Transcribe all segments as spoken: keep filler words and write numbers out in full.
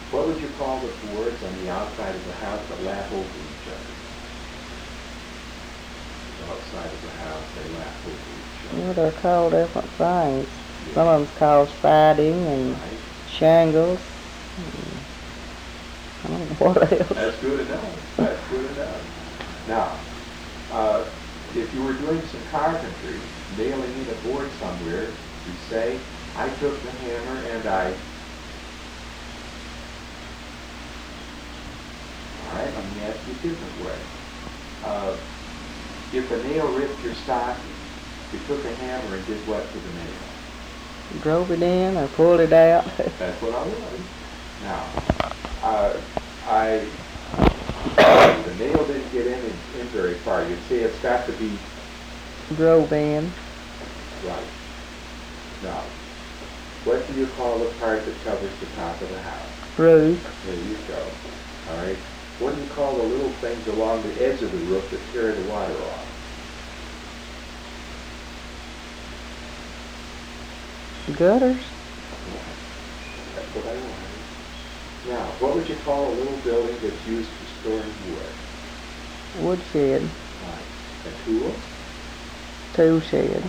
What would you call the boards on the outside of the house that lap over each other? The outside of the house, they lap over each other. Well, they're called different things. Yeah. Some of them's called siding and right. shingles. And I don't know what else. That's good enough. That's good enough. Now, uh, if you were doing some carpentry, nailing in a board somewhere, you say, I took the hammer and I... All right, let me ask you a different way. Uh, if a nail ripped your stocking, you took a hammer and did what to the nail? Drove it in or pulled it out. That's what I was. Now, uh, I, the nail didn't get in, in very far. You'd say it's got to be... Drove in. Right. Now, what do you call the part that covers the top of the house? Roof. There you go. All right. What do you call the little things along the edge of the roof that carry the water off? Gutters. That's what I wanted. Now, what would you call a little building that's used for storing wood? Woodshed. Right. A tool? Tool shed.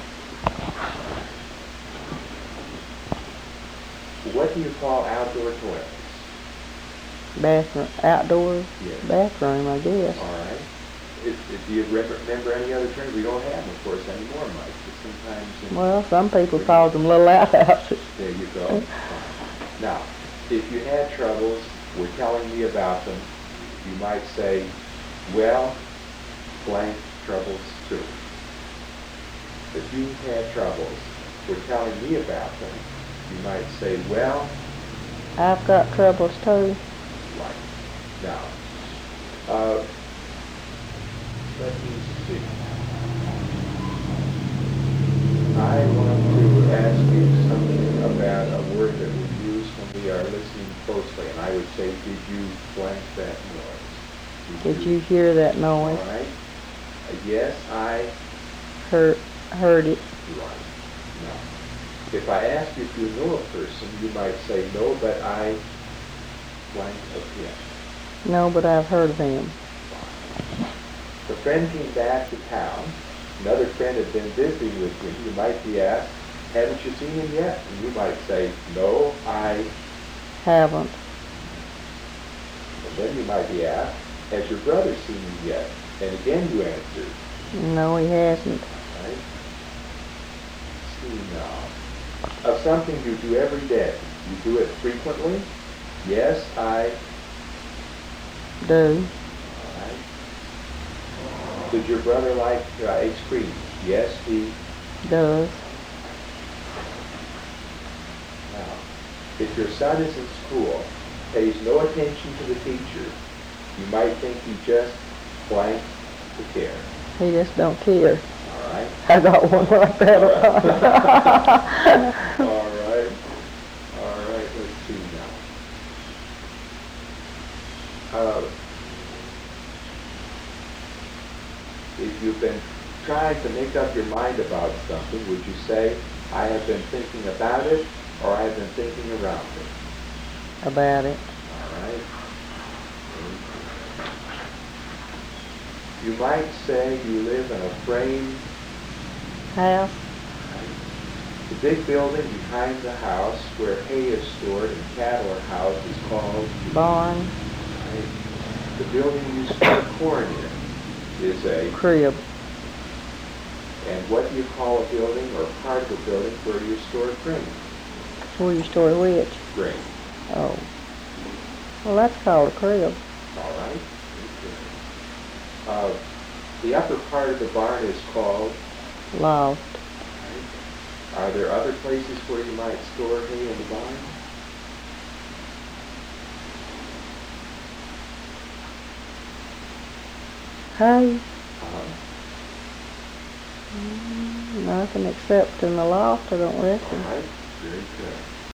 What do you call outdoor toilets? Bathroom. Outdoor yes. bathroom, I guess. All right. If, if you remember any other terms, we don't have them, of course, anymore much, but sometimes... Well, some people call them little outhouses. There you go. Now, if you had troubles, were telling me about them, you might say, well, blank troubles too. If you had troubles, were telling me about them, you might say, well... I've got troubles too. Right. Now, uh, let me see. I want to ask you something about a word that we use when we are listening closely, and I would say, did you blank that noise? Did, did you, you hear that noise? All right. Uh, yes, I heard heard it. Right. Now, if I ask you if you know a person, you might say, no, but I blank of him. No, but I've heard of him. The friend came back to town. Another friend had been visiting with him. You might be asked, haven't you seen him yet? And you might say, no, I haven't. And then you might be asked, has your brother seen him yet? And again you answer, no, he hasn't. Right? See now. Of something you do every day. You do it frequently? Yes, I do. All right. Did your brother like uh, ice cream? Yes, he does. Now, if your son is in school, pays no attention to the teacher, you might think he just blank the care. He just don't care. All right. I got one like that. All right. All right. All right. Let's see now. Uh, if you've been trying to make up your mind about something, would you say, I have been thinking about it, or I have been thinking around it? About it. All right. You might say you live in a frame house. The big building behind the house where hay is stored and cattle are housed is called barn. Right. The building you store corn in is a crib. And what do you call a building or part of a building where you store grain? Where you store which? Grain. Oh. Well, that's called a crib. All right. Uh, the upper part of the barn is called loft. Right. Are there other places where you might store hay in the barn? Hay? Uh-huh. Mm, nothing except in the loft, I don't reckon. All right. Very good.